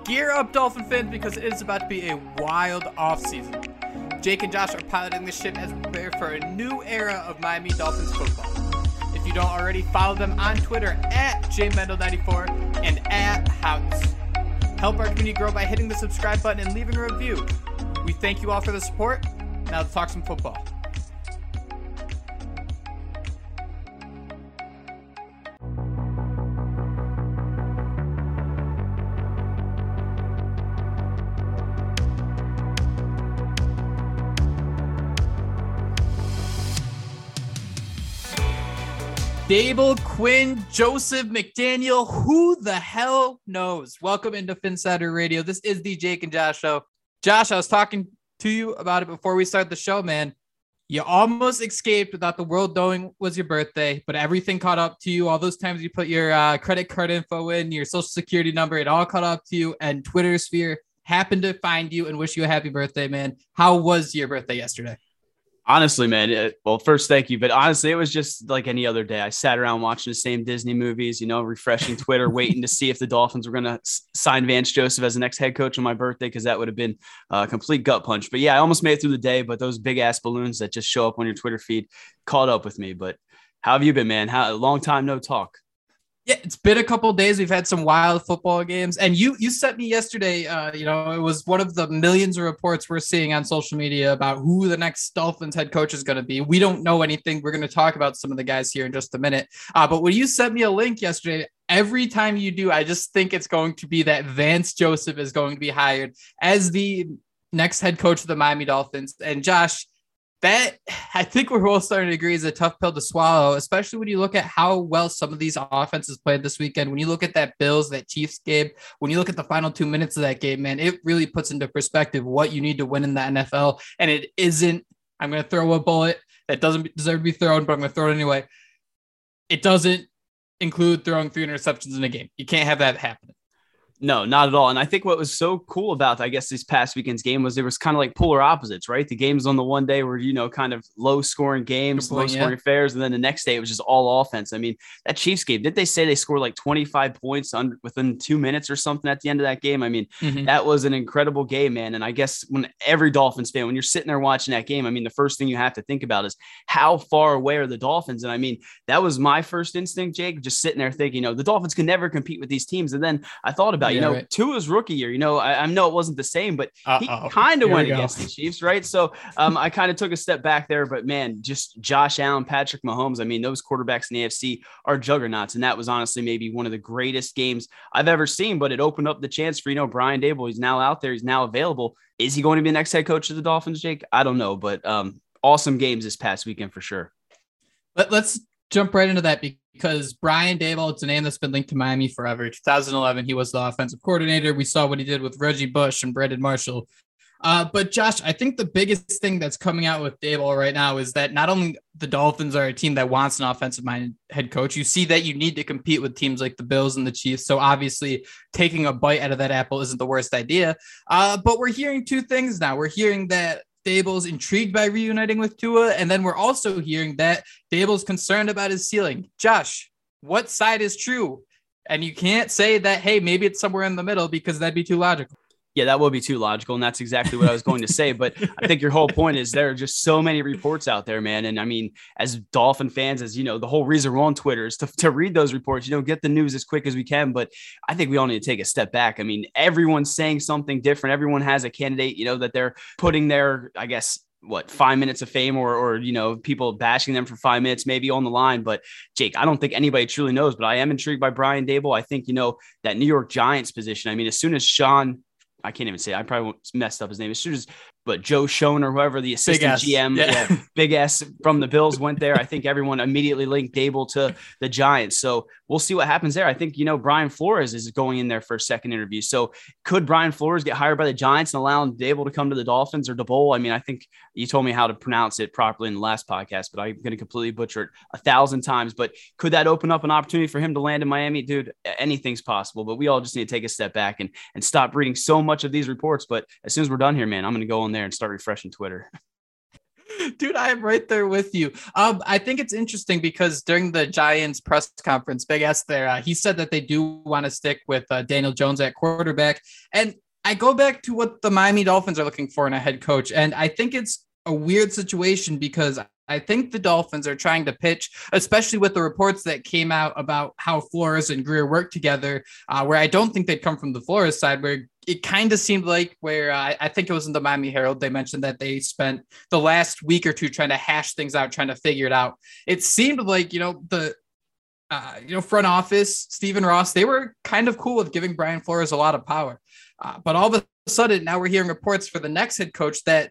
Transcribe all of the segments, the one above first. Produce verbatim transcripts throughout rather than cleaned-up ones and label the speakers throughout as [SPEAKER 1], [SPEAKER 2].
[SPEAKER 1] Gear up, Dolphin fans, because it is about to be a wild offseason. Jake and Josh are piloting the ship as we prepare for a new era of Miami Dolphins football. If you don't already, follow them on Twitter at J Mendel ninety-four and at Houts. Help our community grow by hitting the subscribe button and leaving a review. We thank you all for the support. Now let's talk some football. Daboll, Quinn, Joseph, McDaniel, who the hell knows? Welcome into Phinsider Radio. This is the Jake and Josh show. Josh, I was talking to you about it before we start the show, man. You almost escaped without the world knowing it was your birthday, but everything caught up to you. All those times you put your uh, credit card info in, your social security number, it all caught up to you, and Twitter sphere happened to find you and wish you a happy birthday, man. How was your birthday yesterday?
[SPEAKER 2] Honestly, man, it, well, first, thank you. But honestly, it was just like any other day. I sat around watching the same Disney movies, you know, refreshing Twitter, waiting to see if the Dolphins were going to sign Vance Joseph as the next head coach on my birthday, because that would have been a complete gut punch. But yeah, I almost made it through the day. But those big ass balloons that just show up on your Twitter feed caught up with me. But how have you been, man? How a long time no talk.
[SPEAKER 1] Yeah, it's been a couple of days. We've had some wild football games, and you you sent me yesterday. Uh, you know, it was one of the millions of reports we're seeing on social media about who the next Dolphins head coach is going to be. We don't know anything. We're going to talk about some of the guys here in just a minute. Uh, but when you sent me a link yesterday, every time you do, I just think it's going to be that Vance Joseph is going to be hired as the next head coach of the Miami Dolphins. And Josh, that I think we're all starting to agree is a tough pill to swallow, especially when you look at how well some of these offenses played this weekend. When you look at that Bills, that Chiefs game, when you look at the final two minutes of that game, man, it really puts into perspective what you need to win in the N F L. And it isn't, I'm going to throw a bullet that doesn't deserve to be thrown, but I'm going to throw it anyway. It doesn't include throwing three interceptions in a game. You can't have that happening.
[SPEAKER 2] No, not at all. And I think what was so cool about, I guess, this past weekend's game was there was kind of like polar opposites, right? The games on the one day were, you know, kind of low scoring games, point, low scoring yeah. affairs. And then the next day it was just all offense. I mean, that Chiefs game, did they say they scored like twenty-five points under, within two minutes or something at the end of that game? I mean, mm-hmm. that was an incredible game, man. And I guess when every Dolphins fan, when you're sitting there watching that game, I mean, the first thing you have to think about is how far away are the Dolphins? And I mean, that was my first instinct, Jake, just sitting there thinking, you know, the Dolphins can never compete with these teams. And then I thought about, yeah, you know, right. Tua's rookie year, you know, I, I know it wasn't the same, but Uh-oh. he kind of went against the Chiefs, right? So um, I kind of took a step back there, but man, just Josh Allen, Patrick Mahomes, I mean, those quarterbacks in the A F C are juggernauts. And that was honestly maybe one of the greatest games I've ever seen, but it opened up the chance for, you know, Brian Daboll. He's now out there. He's now available. Is he going to be the next head coach of the Dolphins, Jake? I don't know, but um, awesome games this past weekend for sure.
[SPEAKER 1] Let, let's jump right into that because Brian Daboll, it's a name that's been linked to Miami forever. two thousand eleven, he was the offensive coordinator. We saw what he did with Reggie Bush and Brandon Marshall. Uh, but Josh, I think the biggest thing that's coming out with Daboll right now is that not only the Dolphins are a team that wants an offensive-minded head coach, you see that you need to compete with teams like the Bills and the Chiefs. So obviously taking a bite out of that apple isn't the worst idea. Uh, but we're hearing two things now. We're hearing that Daboll's intrigued by reuniting with Tua, and then we're also hearing that Daboll's concerned about his ceiling. Josh, what side is true? And you can't say that, hey, maybe it's somewhere in the middle, because that'd be too logical.
[SPEAKER 2] Yeah, that would be too logical, and that's exactly what I was going to say. But I think your whole point is there are just so many reports out there, man. And I mean, as Dolphin fans, as you know, the whole reason we're on Twitter is to, to read those reports, you know, get the news as quick as we can. But I think we all need to take a step back. I mean, everyone's saying something different. Everyone has a candidate, you know, that they're putting their, I guess, what, five minutes of fame or, or, you know, people bashing them for five minutes, maybe on the line. But Jake, I don't think anybody truly knows, but I am intrigued by Brian Daboll. I think, you know, that New York Giants position. I mean, as soon as Sean, I can't even say, I probably messed up his name as soon as, but Joe Schoen or whoever the assistant G M, yeah. Yeah, Big S from the Bills went there. I think everyone immediately linked Daboll to the Giants. So we'll see what happens there. I think, you know, Brian Flores is going in there for a second interview. So could Brian Flores get hired by the Giants and allow Daboll to come to the Dolphins or Daboll? I mean, I think you told me how to pronounce it properly in the last podcast, but I'm going to completely butcher it a thousand times. But could that open up an opportunity for him to land in Miami? Dude, anything's possible, but we all just need to take a step back and, and stop reading so much of these reports. But as soon as we're done here, man, I'm going to go in there and start refreshing Twitter.
[SPEAKER 1] Dude, I am right there with you. Um, I think it's interesting because during the Giants press conference, Big S there, uh, he said that they do want to stick with uh, Daniel Jones at quarterback. And I go back to what the Miami Dolphins are looking for in a head coach. And I think it's a weird situation because I think the Dolphins are trying to pitch, especially with the reports that came out about how Flores and Greer work together, uh, where I don't think they'd come from the Flores side, where it kind of seemed like where uh, I think it was in the Miami Herald, they mentioned that they spent the last week or two trying to hash things out, trying to figure it out. It seemed like, you know, the, uh, you know, front office, Stephen Ross, they were kind of cool with giving Brian Flores a lot of power. Uh, but all of a sudden, now we're hearing reports for the next head coach that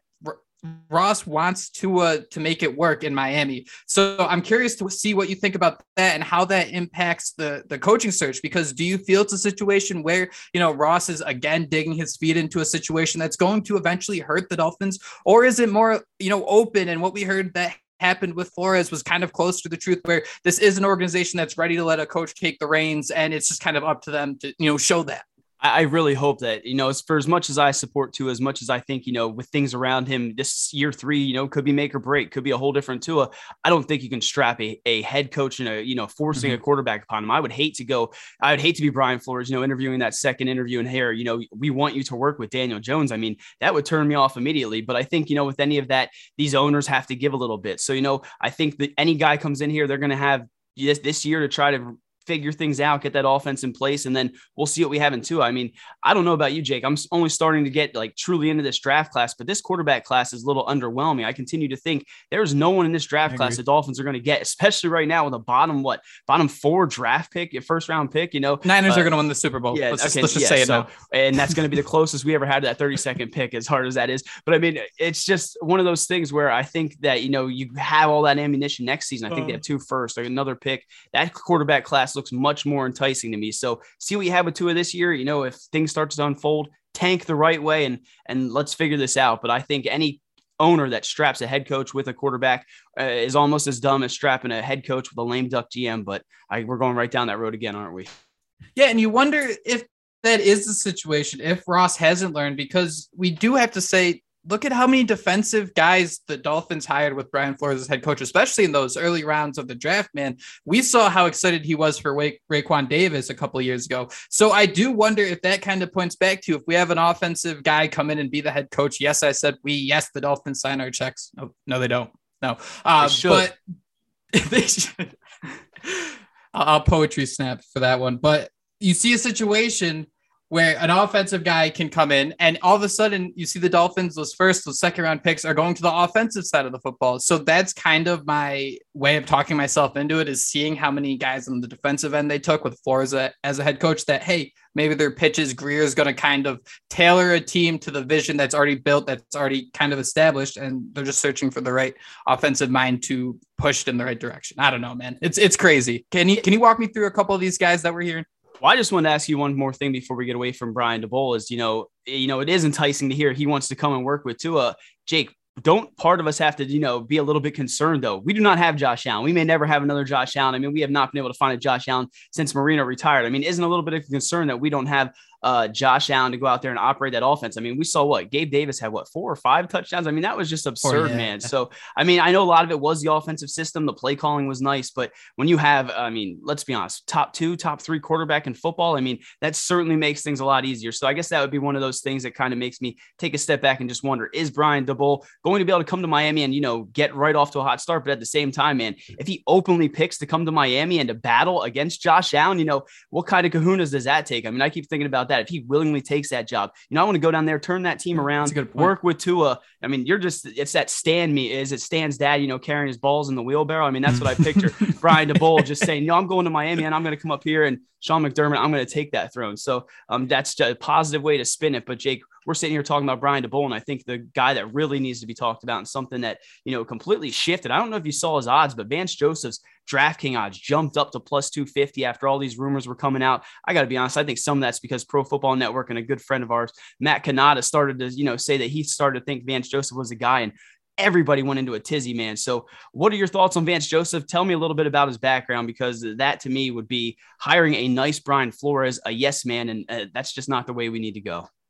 [SPEAKER 1] Ross wants Tua to make it work in Miami. So I'm curious to see what you think about that and how that impacts the, the coaching search, because do you feel it's a situation where, you know, Ross is again digging his feet into a situation that's going to eventually hurt the Dolphins, or is it more, you know, open? And what we heard that happened with Flores was kind of close to the truth, where this is an organization that's ready to let a coach take the reins, and it's just kind of up to them to, you know, show that.
[SPEAKER 2] I really hope that, you know, as for as much as I support Tua, as much as I think, you know, with things around him, this year three, you know, could be make or break, could be a whole different Tua. I don't think you can strap a, a head coach and a, you know, forcing mm-hmm. a quarterback upon him. I would hate to go, I would hate to be Brian Flores, you know, interviewing that second interview and here, you know, we want you to work with Daniel Jones. I mean, that would turn me off immediately. But I think, you know, with any of that, these owners have to give a little bit. So, you know, I think that any guy comes in here, they're going to have this, this year to try to figure things out, get that offense in place, and then we'll see what we have in two. I mean, I don't know about you, Jake. I'm only starting to get like truly into this draft class, but this quarterback class is a little underwhelming. I continue to think there's no one in this draft class the Dolphins are going to get, especially right now with a bottom, what, bottom four draft pick, your first round pick, you know.
[SPEAKER 1] Niners
[SPEAKER 2] uh,
[SPEAKER 1] are going to win the Super Bowl.
[SPEAKER 2] Yeah,
[SPEAKER 1] let's just,
[SPEAKER 2] okay,
[SPEAKER 1] let's just
[SPEAKER 2] yeah,
[SPEAKER 1] say it
[SPEAKER 2] so,
[SPEAKER 1] now.
[SPEAKER 2] And that's going to be the closest we ever had to that thirty-second pick, as hard as that is. But I mean, it's just one of those things where I think that, you know, you have all that ammunition next season. I think uh, they have two first, like another pick. That quarterback class looks much more enticing to me. So see what you have with Tua this year. You know, if things start to unfold, tank the right way and and let's figure this out. But I think any owner that straps a head coach with a quarterback uh, is almost as dumb as strapping a head coach with a lame duck G M. But I, we're going right down that road again, aren't we?
[SPEAKER 1] Yeah, and you wonder if that is the situation, if Ross hasn't learned, because we do have to say, look at how many defensive guys the Dolphins hired with Brian Flores as head coach, especially in those early rounds of the draft, man. We saw how excited he was for Ra- Raekwon Davis a couple of years ago. So I do wonder if that kind of points back to, if we have an offensive guy come in and be the head coach. Yes, I said we, yes, the Dolphins sign our checks. No, no, they don't. No, uh, they but they should. I'll poetry snap for that one. But you see a situation where an offensive guy can come in and all of a sudden you see the Dolphins, those first, those second round picks are going to the offensive side of the football. So that's kind of my way of talking myself into it, is seeing how many guys on the defensive end they took with Flores as a head coach, that, hey, maybe their pitches, Greer is going to kind of tailor a team to the vision that's already built, that's already kind of established. And they're just searching for the right offensive mind to push it in the right direction. I don't know, man. It's, it's crazy. Can you, can you walk me through a couple of these guys that we're hearing?
[SPEAKER 2] Well, I just wanted to ask you one more thing before we get away from Brian Daboll is, you know, you know, it is enticing to hear he wants to come and work with Tua. Jake, don't part of us have to, you know, be a little bit concerned, though? We do not have Josh Allen. We may never have another Josh Allen. I mean, we have not been able to find a Josh Allen since Marino retired. I mean, isn't a little bit of a concern that we don't have uh, Josh Allen to go out there and operate that offense? I mean, we saw what Gabe Davis had, what, four or five touchdowns. I mean, that was just absurd, oh, yeah. man. So, I mean, I know a lot of it was the offensive system. The play calling was nice, but when you have, I mean, let's be honest, top two, top three quarterback in football, I mean, that certainly makes things a lot easier. So I guess that would be one of those things that kind of makes me take a step back and just wonder, is Brian Daboll going to be able to come to Miami and, you know, get right off to a hot start? But at the same time, man, if he openly picks to come to Miami and to battle against Josh Allen, you know, what kind of kahunas does that take? I mean, I keep thinking about that. If he willingly takes that job, you know, I want to go down there, turn that team around, work with Tua. I mean, you're just, it's that Stan me is it Stan's dad, you know, carrying his balls in the wheelbarrow. I mean, that's what I picture. Brian Daboll just saying, no, I'm going to Miami and I'm going to come up here, and Sean McDermott, I'm going to take that throne. So um, that's a positive way to spin it. But Jake, we're sitting here talking about Brian Daboll, and I think the guy that really needs to be talked about and something that, you know, completely shifted. I don't know if you saw his odds, but Vance Joseph's DraftKings odds jumped up to plus two fifty after all these rumors were coming out. I got to be honest, I think some of that's because Pro Football Network and a good friend of ours, Matt Canada, started to, you know, say that he started to think Vance Joseph was a guy, and everybody went into a tizzy, man. So what are your thoughts on Vance Joseph? Tell me a little bit about his background, because that to me would be hiring a nice Brian Flores, a yes man, and uh, that's just not the way we need to go.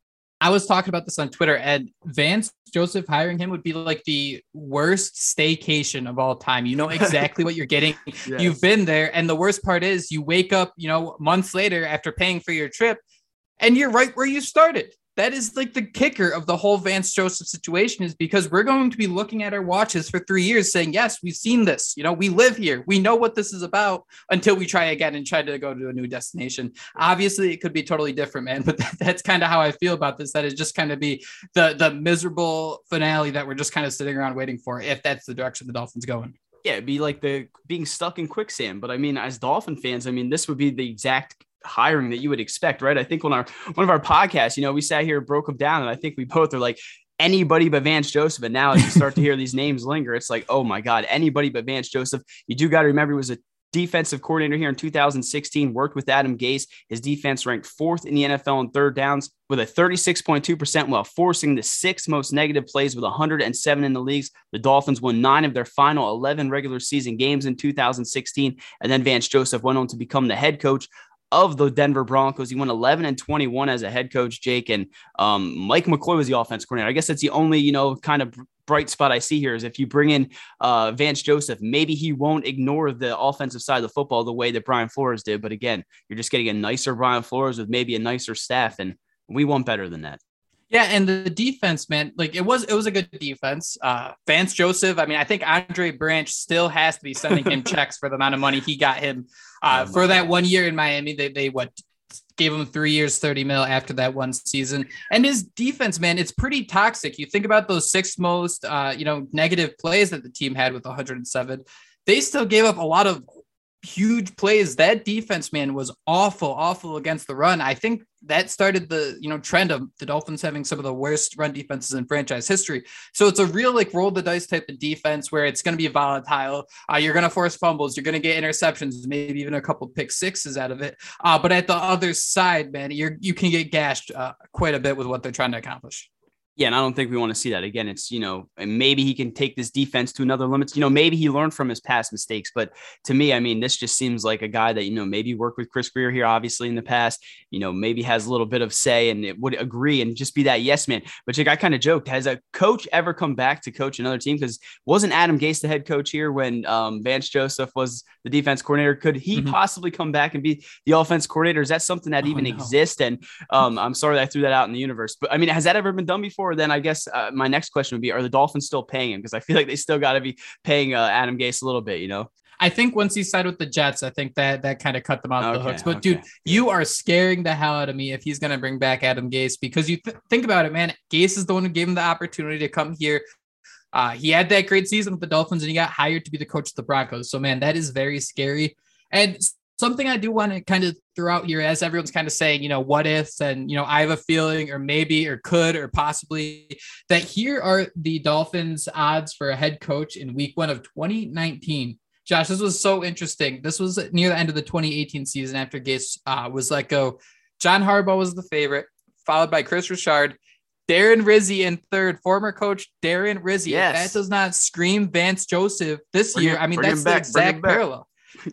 [SPEAKER 1] I was talking about this on Twitter, and Vance Joseph hiring him would be like the worst staycation of all time. You know exactly what you're getting. Yes. You've been there. And the worst part is you wake up, you know, months later after paying for your trip, and you're right where you started. That is like the kicker of the whole Vance Joseph situation, is because we're going to be looking at our watches for three years saying, yes, we've seen this. You know, we live here. We know what this is about, until we try again and try to go to a new destination. Obviously, it could be totally different, man. But that, that's kind of how I feel about this. That is just kind of be the, the miserable finale that we're just kind of sitting around waiting for, if that's the direction the Dolphins going.
[SPEAKER 2] Yeah, it'd be like the being stuck in quicksand. But I mean, as Dolphin fans, I mean, this would be the exact hiring that you would expect, right? I think on our one of our podcasts, you know, we sat here, broke them down, and I think we both are like, anybody but Vance Joseph. And now as you start to hear these names linger, it's like, oh my God, anybody but Vance Joseph. You do got to remember, he was a defensive coordinator here in two thousand sixteen, worked with Adam Gase. His defense ranked fourth in the N F L in third downs with a thirty-six point two percent, while forcing the sixth most negative plays with one hundred seven in the leagues. The Dolphins won nine of their final eleven regular season games in two thousand sixteen. And then Vance Joseph went on to become the head coach of the Denver Broncos. He won eleven and twenty-one as a head coach, Jake, and um, Mike McCoy was the offense coordinator. I guess that's the only, you know, kind of bright spot I see here, is if you bring in uh, Vance Joseph, maybe he won't ignore the offensive side of the football the way that Brian Flores did. But again, you're just getting a nicer Brian Flores with maybe a nicer staff, and we want better than that.
[SPEAKER 1] Yeah, and the defense, man, like it was, it was a good defense. Uh, Vance Joseph, I mean, I think Andre Branch still has to be sending him checks for the amount of money he got him uh, oh for that God. one year in Miami. They, they what gave him three years, thirty mil after that one season. And his defense, man, it's pretty toxic. You think about those six most, uh, you know, negative plays that the team had with one hundred seven. They still gave up a lot of huge plays. That defense, man, was awful, awful against the run. I think that started the, you know, trend of the Dolphins having some of the worst run defenses in franchise history. So it's a real, like, roll the dice type of defense where it's going to be volatile. Uh, you're going to force fumbles. You're going to get interceptions, maybe even a couple pick sixes out of it. Uh, but at the other side, man, you're, you can get gashed uh, quite a bit with what they're trying to accomplish.
[SPEAKER 2] Yeah, and I don't think we want to see that again. It's, you know, and maybe he can take this defense to another limits. You know, maybe he learned from his past mistakes. But to me, I mean, this just seems like a guy that, you know, maybe worked with Chris Grier here, obviously, in the past, you know, maybe has a little bit of say and it would agree and just be that yes man. But Jake, I kind of joked, has a coach ever come back to coach another team? Because wasn't Adam Gase the head coach here when um, Vance Joseph was the defense coordinator? Could he mm-hmm. possibly come back and be the offense coordinator? Is that something that oh, even no. exists? And um, I'm sorry that I threw that out in the universe. But I mean, has that ever been done before? Then I guess uh, my next question would be, are the Dolphins still paying him? Because I feel like they still got to be paying uh, Adam Gase a little bit, you know?
[SPEAKER 1] I think once he signed with the Jets, I think that that kind of cut them off okay, the hooks. But
[SPEAKER 2] okay.
[SPEAKER 1] dude, you are scaring the hell out of me if he's going to bring back Adam Gase, because you th- think about it, man. Gase is the one who gave him the opportunity to come here. Uh, he had that great season with the Dolphins and he got hired to be the coach of the Broncos. So, man, that is very scary. And something I do want to kind of throw out here, as everyone's kind of saying, you know, what ifs, and, you know, I have a feeling, or maybe, or could, or possibly, that here are the Dolphins' odds for a head coach in week one of twenty nineteen. Josh, this was so interesting. This was near the end of the twenty eighteen season after Gase uh, was let go. John Harbaugh was the favorite, followed by Chris Richard, Darren Rizzi in third, former coach Darren Rizzi.
[SPEAKER 2] Yes.
[SPEAKER 1] If that does not scream Vance Joseph this
[SPEAKER 2] bring
[SPEAKER 1] year,
[SPEAKER 2] him,
[SPEAKER 1] I mean, that's the
[SPEAKER 2] back,
[SPEAKER 1] exact parallel.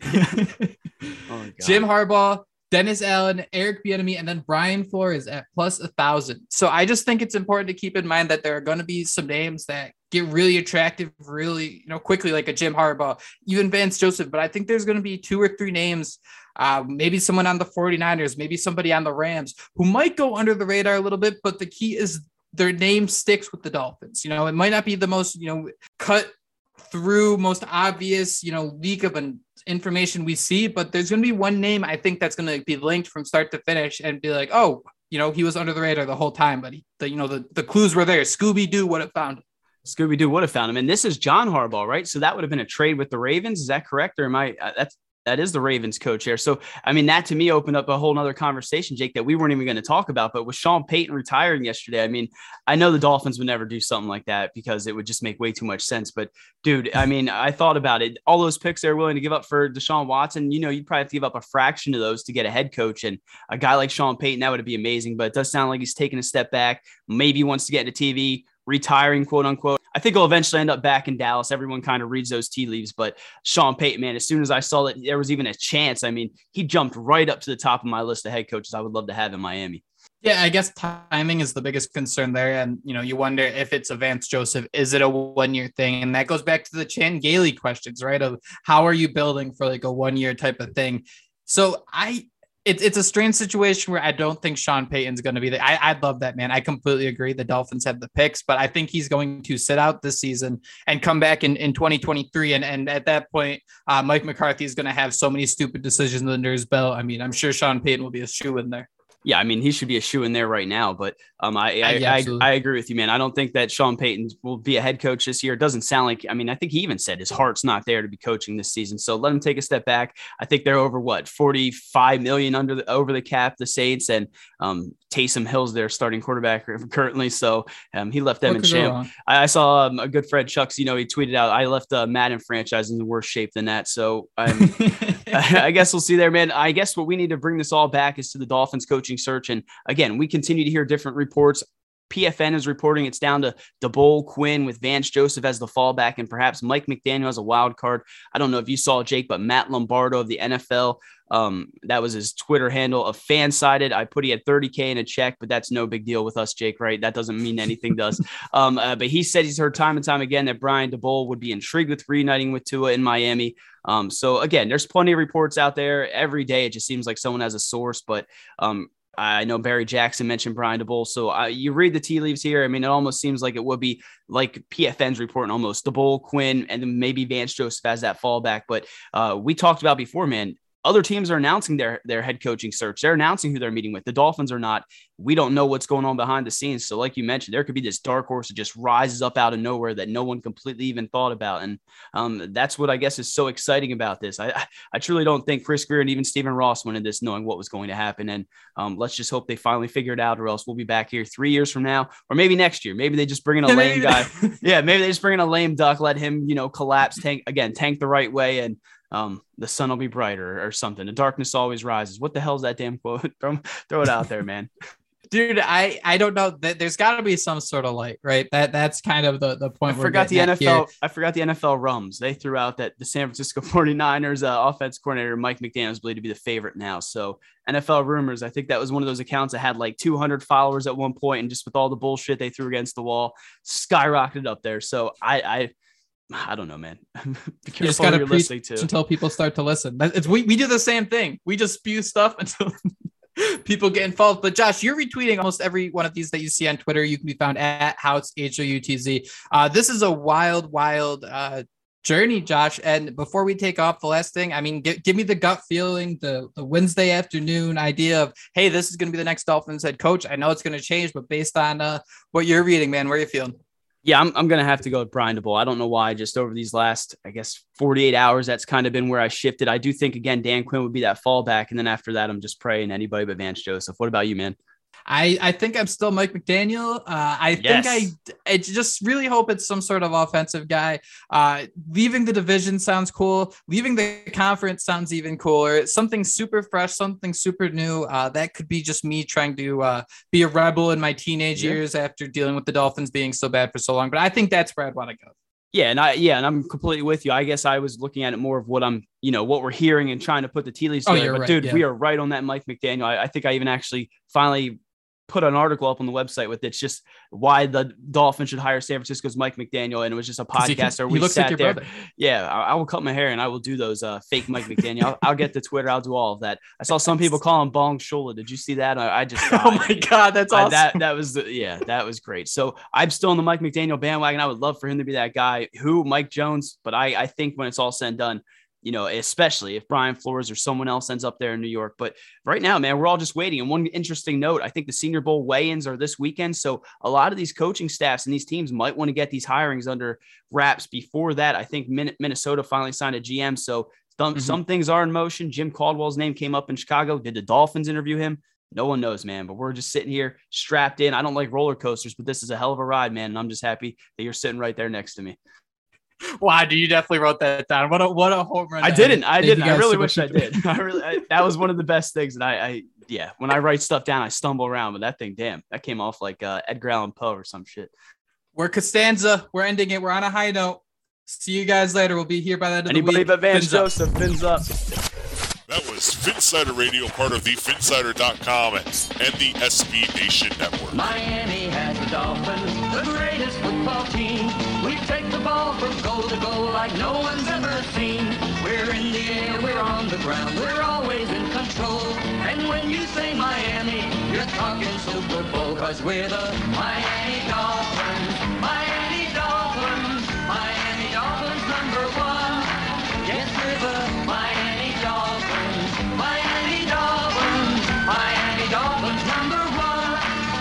[SPEAKER 1] oh, Jim Harbaugh, Dennis Allen, Eric Bieniemy, and then Brian Flores at plus a thousand. So I just think it's important to keep in mind that there are going to be some names that get really attractive, really, you know, quickly, like a Jim Harbaugh, even Vance Joseph. But I think there's going to be two or three names, uh, maybe someone on the 49ers, maybe somebody on the Rams, who might go under the radar a little bit. But the key is their name sticks with the Dolphins. You know, it might not be the most, you know, cut through, most obvious, you know, leak of an information we see, but there's going to be one name I think that's going to be linked from start to finish and be like, oh, you know, he was under the radar the whole time, but he, the, you know, the, the clues were there. Scooby-Doo would have found him.
[SPEAKER 2] Scooby-Doo would have found him. And this is John Harbaugh, right? So that would have been a trade with the Ravens. Is that correct? Or am I, uh, that's, that is the Ravens coach here. So, I mean, that to me opened up a whole nother conversation, Jake, that we weren't even going to talk about. But with Sean Payton retiring yesterday, I mean, I know the Dolphins would never do something like that because it would just make way too much sense. But dude, I mean, I thought about it. All those picks they're willing to give up for Deshaun Watson, you know, you'd probably have to give up a fraction of those to get a head coach. And a guy like Sean Payton, that would be amazing. But it does sound like he's taking a step back. Maybe he wants to get into T V, retiring, quote unquote. I think he'll eventually end up back in Dallas. Everyone kind of reads those tea leaves, but Sean Payton, man, as soon as I saw that there was even a chance, I mean, he jumped right up to the top of my list of head coaches I would love to have in Miami.
[SPEAKER 1] Yeah, I guess timing is the biggest concern there. And, you know, you wonder if it's a Vance Joseph, is it a one-year thing? And that goes back to the Chan Gailey questions, right? Of how are you building for like a one-year type of thing? So I, it, it's a strange situation where I don't think Sean Payton's going to be there. I, I love that, man. I completely agree. The Dolphins have the picks, but I think he's going to sit out this season and come back in, in twenty twenty-three. And, and at that point, uh, Mike McCarthy is going to have so many stupid decisions under his belt. I mean, I'm sure Sean Payton will be a shoe in there.
[SPEAKER 2] Yeah, I mean, he should be a shoe in there right now, but um, I I,
[SPEAKER 1] yeah,
[SPEAKER 2] I I agree with you, man. I don't think that Sean Payton will be a head coach this year. It doesn't sound like, I mean, I think he even said his heart's not there to be coaching this season. So let him take a step back. I think they're over what, forty-five million under the over the cap, the Saints, and um, Taysom Hill's their starting quarterback currently. So um, he left them in shame. I, I saw um, a good friend, Chucks, you know, he tweeted out, I left uh, Madden franchise in the worse shape than that. So I'm, I guess we'll see there, man. I guess what we need to bring this all back is to the Dolphins coaching search. And again, we continue to hear different reports. P F N is reporting it's down to DeBoll, Quinn with Vance Joseph as the fallback and perhaps Mike McDaniel as a wild card. I don't know if you saw, Jake, but Matt Lombardo of the N F L, um, that was his Twitter handle of fan-sided. I put he had thirty K in a check, but that's no big deal with us, Jake, right? That doesn't mean anything to us. Um, uh, but he said he's heard time and time again that Brian DeBoll would be intrigued with reuniting with Tua in Miami. Um, so again, there's plenty of reports out there every day. It just seems like someone has a source, but um, I know Barry Jackson mentioned Brian DeBoll. So uh, you read the tea leaves here. I mean, it almost seems like it would be like P F N's reporting almost DeBoll, Quinn, and then maybe Vance Joseph as that fallback. But uh, we talked about before, man, other teams are announcing their, their head coaching search. They're announcing who they're meeting with. The Dolphins are not. We don't know what's going on behind the scenes. So like you mentioned, there could be this dark horse that just rises up out of nowhere that no one completely even thought about. And um, that's what I guess is so exciting about this. I, I truly don't think Chris Greer and even Stephen Ross went into this knowing what was going to happen. And um, let's just hope they finally figure it out, or else we'll be back here three years from now, or maybe next year. Maybe they just bring in a yeah, lame guy. yeah, maybe they just bring in a lame duck, let him, you know, collapse, tank again, tank the right way, and um, the sun will be brighter or something. The darkness always rises. What the hell's that damn quote? throw, throw it out there, man.
[SPEAKER 1] Dude, I, I don't know. There's got to be some sort of light, right? That that's kind of the, the point.
[SPEAKER 2] I forgot the N F L. I forgot the N F L rums. They threw out that the San Francisco forty-niners uh, offense coordinator Mike McDaniel is believed to be the favorite now. So N F L rumors. I think that was one of those accounts that had like two hundred followers at one point, and just with all the bullshit they threw against the wall, skyrocketed up there. So I. I I don't know, man.
[SPEAKER 1] You just got to preach to. until people start to listen. It's, we, we do the same thing. We just spew stuff until people get involved. But Josh, you're retweeting almost every one of these that you see on Twitter. You can be found at Houtz, H O U T Z. Uh, this is a wild, wild uh, journey, Josh. And before we take off, the last thing, I mean, give, give me the gut feeling, the, the Wednesday afternoon idea of, hey, this is going to be the next Dolphins head coach. I know it's going to change, but based on uh, what you're reading, man, where are you feeling?
[SPEAKER 2] Yeah, I'm I'm gonna have to go with Brian DeBoll. I don't know why. Just over these last, I guess, forty-eight hours, that's kind of been where I shifted. I do think again, Dan Quinn would be that fallback, and then after that, I'm just praying anybody but Vance Joseph. What about you, man?
[SPEAKER 1] I, I think I'm still Mike McDaniel. Uh, I
[SPEAKER 2] yes.
[SPEAKER 1] think I, I just really hope it's some sort of offensive guy. Uh, leaving the division sounds cool. Leaving the conference sounds even cooler. Something super fresh, something super new. Uh, that could be just me trying to uh, be a rebel in my teenage yeah. years after dealing with the Dolphins being so bad for so long. But I think that's where I'd want to go.
[SPEAKER 2] Yeah, and I yeah, and I'm completely with you. I guess I was looking at it more of what I'm, you know, what we're hearing and trying to put the tea leaves together.
[SPEAKER 1] Oh, you're
[SPEAKER 2] but
[SPEAKER 1] right,
[SPEAKER 2] dude,
[SPEAKER 1] yeah.
[SPEAKER 2] we are right on that Mike McDaniel. I, I think I even actually finally put an article up on the website with it's just why the Dolphins should hire San Francisco's Mike McDaniel, and it was just a podcast where we sat like there. Brother. Yeah, I, I will cut my hair and I will do those uh, fake Mike McDaniel. I'll, I'll get to Twitter. I'll do all of that. I saw some people call him Bong Shula. Did you see that? I, I just died.
[SPEAKER 1] Oh my god, that's awesome.
[SPEAKER 2] I, that that was the, yeah, that was great. So I'm still in the Mike McDaniel bandwagon. I would love for him to be that guy. Who Mike Jones? But I I think when it's all said and done, you know, especially if Brian Flores or someone else ends up there in New York. But right now, man, we're all just waiting. And one interesting note, I think the Senior Bowl weigh-ins are this weekend. So a lot of these coaching staffs and these teams might want to get these hirings under wraps before that. I think Minnesota finally signed a G M. So some, mm-hmm. some things are in motion. Jim Caldwell's name came up in Chicago. Did the Dolphins interview him? No one knows, man, but we're just sitting here strapped in. I don't like roller coasters, but this is a hell of a ride, man. And I'm just happy that you're sitting right there next to me.
[SPEAKER 1] Wow, dude, you definitely wrote that down. What a what a home run!
[SPEAKER 2] I didn't. I didn't. I really wish I did. I really. I, that was one of the best things. And I, I, yeah, when I write stuff down, I stumble around. But that thing, damn, that came off like uh, Edgar Allan Poe or some shit.
[SPEAKER 1] We're Costanza. We're ending it. We're on a high note. See you guys later. We'll be here by the end of
[SPEAKER 2] Anybody
[SPEAKER 1] the week.
[SPEAKER 2] but Vance
[SPEAKER 1] Fins up.
[SPEAKER 2] Joseph, fins up.
[SPEAKER 3] That was Finsider Radio, part of the Finsider dot com and the S B Nation Network.
[SPEAKER 4] Miami has the Dolphins, the greatest football team. We take the ball from goal to goal like no one's ever seen. We're in the air, we're on the ground, we're always in control. And when you say Miami, you're talking Super Bowl, 'cause we're the Miami Dolphins. Miami Dolphins, Miami Dolphins number one. Yes, we're the Miami Dolphins. Miami Dolphins, Miami Dolphins number one.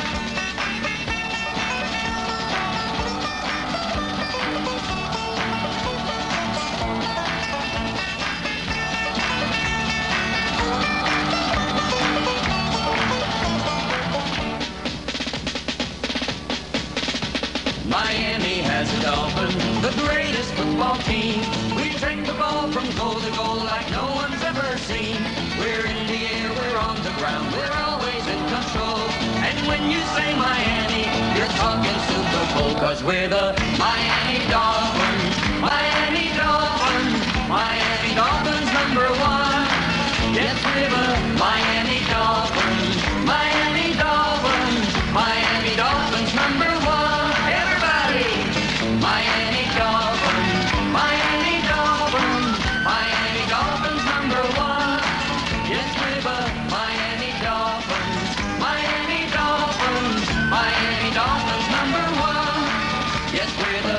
[SPEAKER 4] Miami has the Dolphins, the greatest football team. We take the ball from goal to goal like no one's ever seen. We're in the air, we're on the ground, we're always in control. And when you say Miami, you're talking Super Bowl, 'cause we're the Miami Dolphins. Miami Dolphins, Miami Dolphins number one. Yes, we're the Miami Dolphins. Miami Dolphins, Miami Dolphins number one. Everybody, Miami Dolphins, Miami Dolphins, Miami Dolphins number one. Yes, we're the Miami Dolphins, Miami Dolphins, Miami Dolphins number one. Yes, we're the